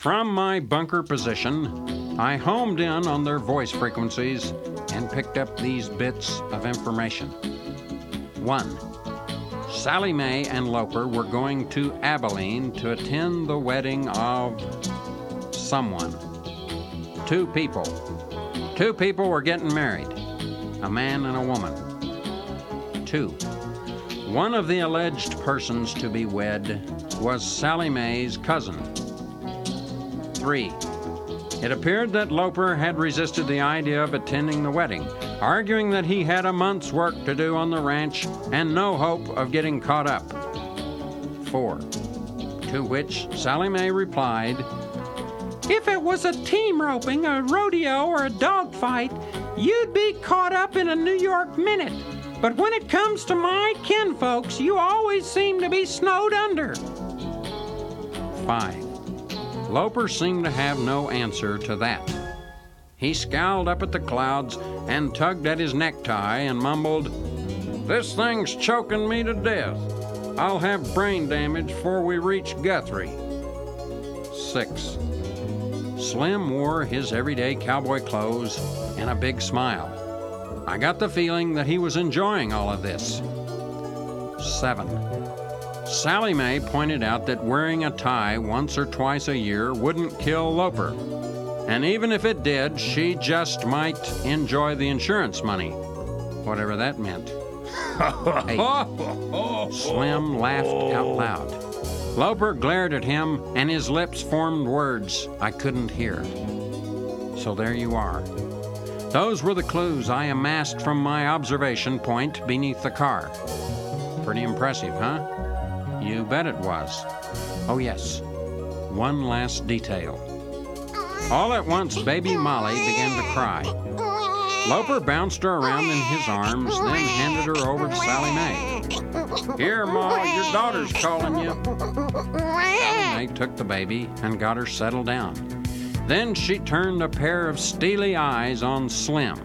From my bunker position, I homed in on their voice frequencies and picked up these bits of information. 1. Sally Mae and Loper were going to Abilene to attend the wedding of someone. 2 people. 2 people were getting married, a man and a woman. 2. One of the alleged persons to be wed was Sally Mae's cousin. 3. It appeared that Loper had resisted the idea of attending the wedding, arguing that he had a month's work to do on the ranch and no hope of getting caught up. 4. To which Sally Mae replied, "If it was a team roping, a rodeo, or a dog fight, you'd be caught up in a New York minute. But when it comes to my kinfolks, you always seem to be snowed under." 5. Loper seemed to have no answer to that. He scowled up at the clouds and tugged at his necktie and mumbled, "This thing's choking me to death. I'll have brain damage before we reach Guthrie." 6. Slim wore his everyday cowboy clothes and a big smile. I got the feeling that he was enjoying all of this. 7. Sally Mae pointed out that wearing a tie once or twice a year wouldn't kill Loper. And even if it did, she just might enjoy the insurance money, whatever that meant. 8. Slim laughed out loud. Loper glared at him, and his lips formed words I couldn't hear. So there you are. Those were the clues I amassed from my observation point beneath the car. Pretty impressive, huh? You bet it was. Oh yes, one last detail. All at once, baby Molly began to cry. Loper bounced her around in his arms, then handed her over to Sally Mae. "Here, Ma, your daughter's calling you." Sally Mae took the baby and got her settled down. Then she turned a pair of steely eyes on Slim.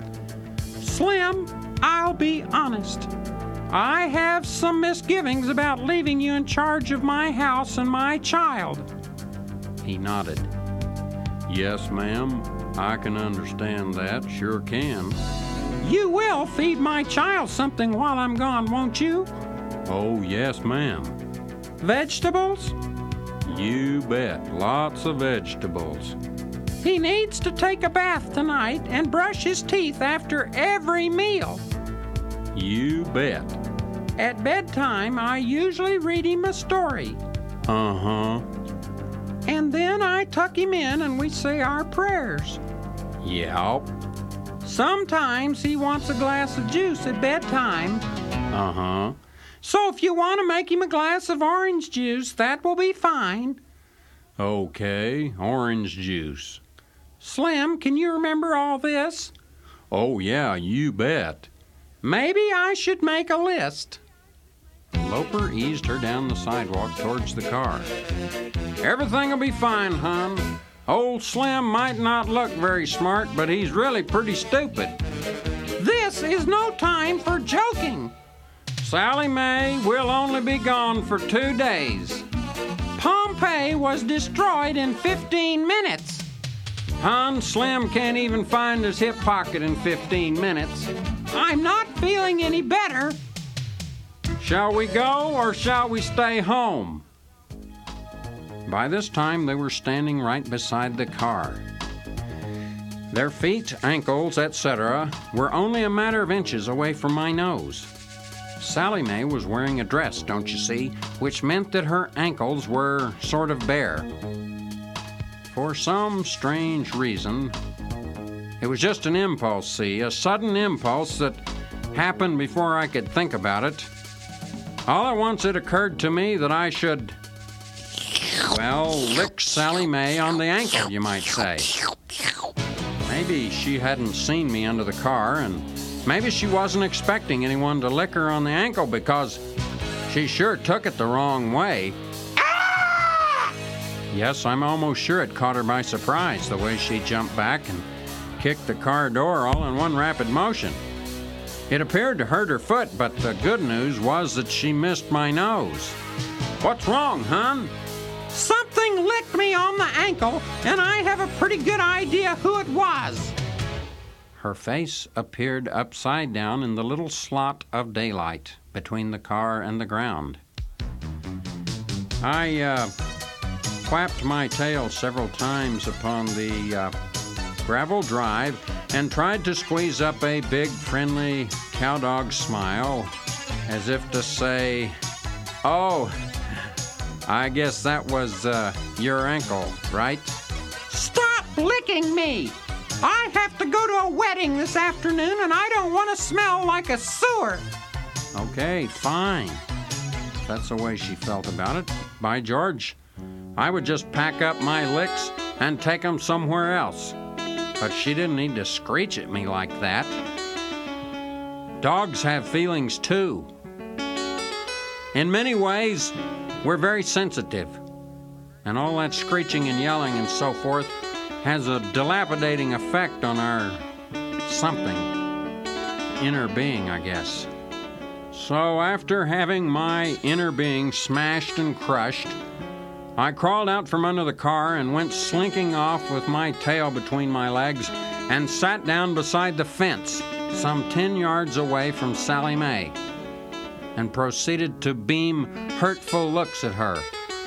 "Slim, I'll be honest. I have some misgivings about leaving you in charge of my house and my child." He nodded. "Yes, ma'am. I can understand that. Sure can." "You will feed my child something while I'm gone, won't you?" "Oh, yes, ma'am." "Vegetables?" "You bet. Lots of vegetables." "He needs to take a bath tonight and brush his teeth after every meal." "You bet." "At bedtime, I usually read him a story." "Uh-huh." "And then I tuck him in and we say our prayers." "Yep." "Sometimes he wants a glass of juice at bedtime." "Uh-huh." "So if you want to make him a glass of orange juice, that will be fine." "Okay, orange juice." "Slim, can you remember all this?" "Oh, yeah, you bet." "Maybe I should make a list." Loper eased her down the sidewalk towards the car. "Everything'll be fine, hon. Old Slim might not look very smart, but he's really pretty stupid." "This is no time for joking." "Sally Mae will only be gone for 2 days." "Pompeii was destroyed in 15 minutes." "Hon, Slim can't even find his hip pocket in 15 minutes." "I'm not feeling any better." "Shall we go or shall we stay home?" By this time, they were standing right beside the car. Their feet, ankles, etc., were only a matter of inches away from my nose. Sally Mae was wearing a dress, don't you see, which meant that her ankles were sort of bare. For some strange reason, it was just an impulse, see, a sudden impulse that happened before I could think about it. All at once it occurred to me that I should, well, lick Sally Mae on the ankle, you might say. Maybe she hadn't seen me under the car, and maybe she wasn't expecting anyone to lick her on the ankle because she sure took it the wrong way. Yes, I'm almost sure it caught her by surprise, the way she jumped back and kicked the car door all in one rapid motion. It appeared to hurt her foot, but the good news was that she missed my nose. "What's wrong, hon?" "Something licked me on the ankle, and I have a pretty good idea who it was. Her face appeared upside down in the little slot of daylight between the car and the ground. I clapped my tail several times upon the gravel drive and tried to squeeze up a big, friendly cowdog smile, as if to say, "Oh, I guess that was your ankle, right?" Stop licking me! I have to go to a wedding this afternoon, and I don't want to smell like a sewer. Okay, fine. If that's the way she felt about it, by George, I would just pack up my licks and take them somewhere else. But she didn't need to screech at me like that. Dogs have feelings too. In many ways, we're very sensitive. And all that screeching and yelling and so forth has a dilapidating effect on our something, inner being, I guess. So after having my inner being smashed and crushed, I crawled out from under the car and went slinking off with my tail between my legs and sat down beside the fence, some 10 yards away from Sally Mae, and proceeded to beam hurtful looks at her.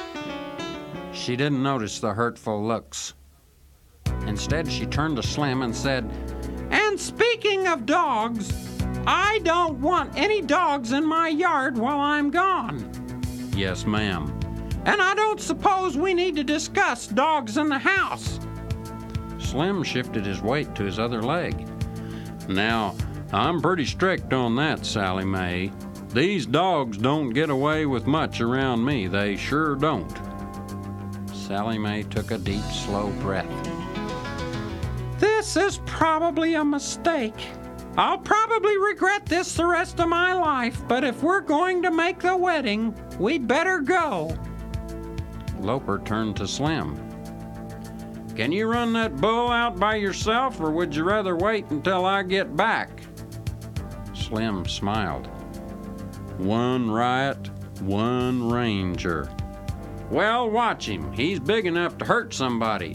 She didn't notice the hurtful looks. Instead, she turned to Slim and said, "And speaking of dogs, I don't want any dogs in my yard while I'm gone." "Yes, ma'am." "And I don't suppose we need to discuss dogs in the house." Slim shifted his weight to his other leg. "Now, I'm pretty strict on that, Sally Mae. These dogs don't get away with much around me. They sure don't." Sally Mae took a deep, slow breath. "This is probably a mistake. I'll probably regret this the rest of my life, but if we're going to make the wedding, we'd better go." Loper turned to Slim. "Can you run that bull out by yourself, or would you rather wait until I get back?" Slim smiled. "One riot, one ranger." "Well, watch him. He's big enough to hurt somebody."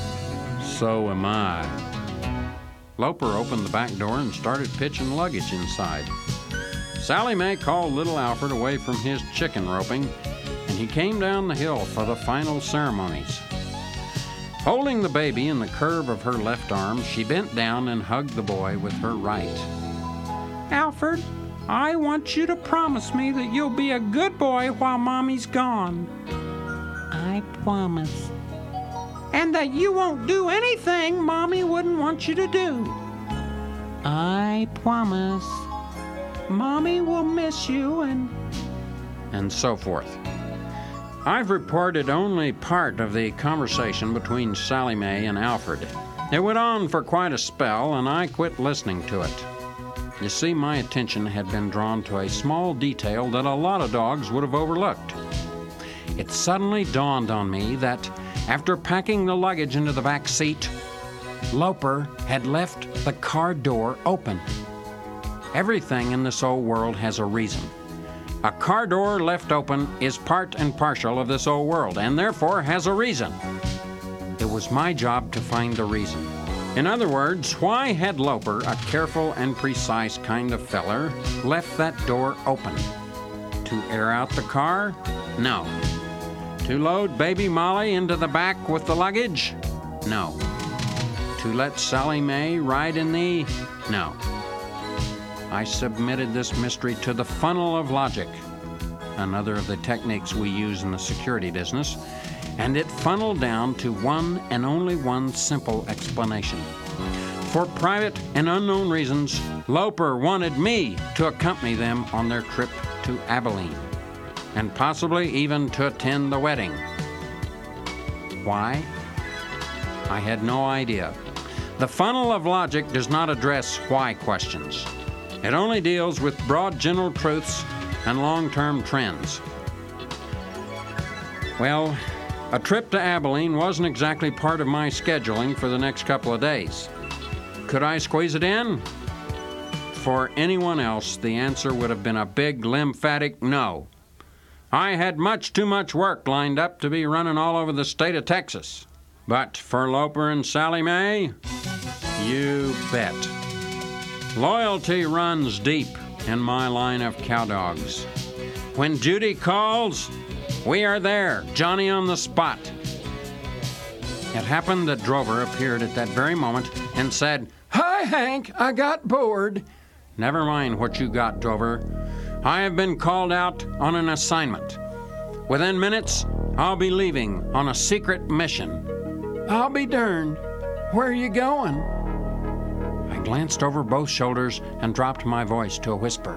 "So am I." Loper opened the back door and started pitching luggage inside. Sally Mae called little Alfred away from his chicken roping, and he came down the hill for the final ceremonies. Holding the baby in the curve of her left arm, she bent down and hugged the boy with her right. "Alfred, I want you to promise me that you'll be a good boy while Mommy's gone." "I promise." "And that you won't do anything Mommy wouldn't want you to do." "I promise." "Mommy will miss you and so forth. I've reported only part of the conversation between Sally Mae and Alfred. It went on for quite a spell, and I quit listening to it. You see, my attention had been drawn to a small detail that a lot of dogs would have overlooked. It suddenly dawned on me that after packing the luggage into the back seat, Loper had left the car door open. Everything in this old world has a reason. A car door left open is part and parcel of this old world, and therefore has a reason. It was my job to find the reason. In other words, why had Loper, a careful and precise kind of feller, left that door open? To air out the car? No. To load baby Molly into the back with the luggage? No. To let Sally Mae ride in the? No. I submitted this mystery to the funnel of logic, another of the techniques we use in the security business, and it funneled down to one and only one simple explanation. For private and unknown reasons, Loper wanted me to accompany them on their trip to Abilene, and possibly even to attend the wedding. Why? I had no idea. The funnel of logic does not address why questions. It only deals with broad general truths and long-term trends. Well, a trip to Abilene wasn't exactly part of my scheduling for the next couple of days. Could I squeeze it in? For anyone else, the answer would have been a big, lymphatic no. I had much too much work lined up to be running all over the state of Texas. But for Loper and Sally Mae, you bet. Loyalty runs deep in my line of cowdogs. When Judy calls, we are there, Johnny on the spot. It happened that Drover appeared at that very moment and said, "Hi, Hank, I got bored." Never mind what you got, Drover. I have been called out on an assignment. Within minutes, I'll be leaving on a secret mission. I'll be darned. Where are you going? I glanced over both shoulders and dropped my voice to a whisper.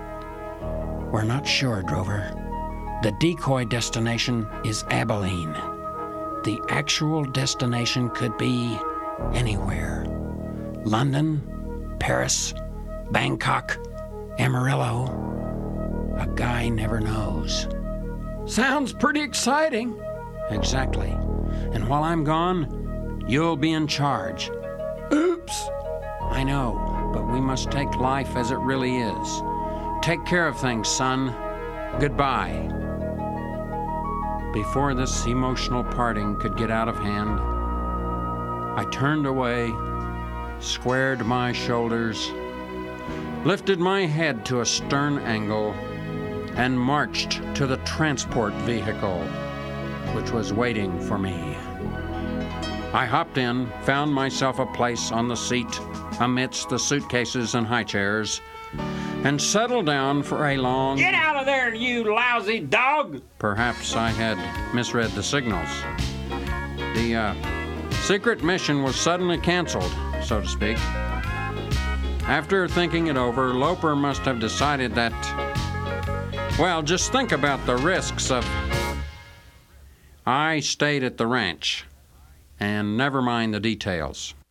We're not sure, Drover. The decoy destination is Abilene. The actual destination could be anywhere. London, Paris, Bangkok, Amarillo. A guy never knows. Sounds pretty exciting. Exactly. And while I'm gone, you'll be in charge. Oops. I know, but we must take life as it really is. Take care of things, son. Goodbye. Before this emotional parting could get out of hand, I turned away, squared my shoulders, lifted my head to a stern angle, and marched to the transport vehicle, which was waiting for me. I hopped in, found myself a place on the seat amidst the suitcases and high chairs, and settled down for a long... Get out of there, you lousy dog! Perhaps I had misread the signals. The secret mission was suddenly canceled, so to speak. After thinking it over, Loper must have decided that... Well, just think about the risks of... I stayed at the ranch, and never mind the details.